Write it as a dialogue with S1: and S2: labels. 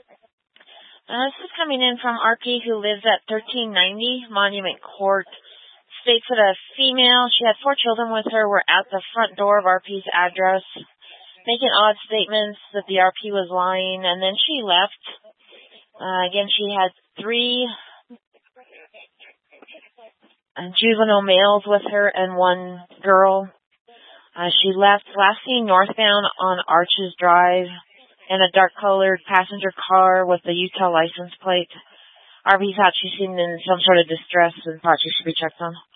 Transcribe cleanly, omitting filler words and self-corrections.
S1: This is coming in from RP who lives at 1390 Monument Court. States that a female, she had 4 children with her, were at the front door of RP's address, making odd statements that the RP was lying, and then she left. Again, she had 3 juvenile males with her and 1 girl. She left last seen northbound on Arches Drive in a dark-colored passenger car with a Utah license plate. RP thought she seemed in some sort of distress and thought she should be checked on.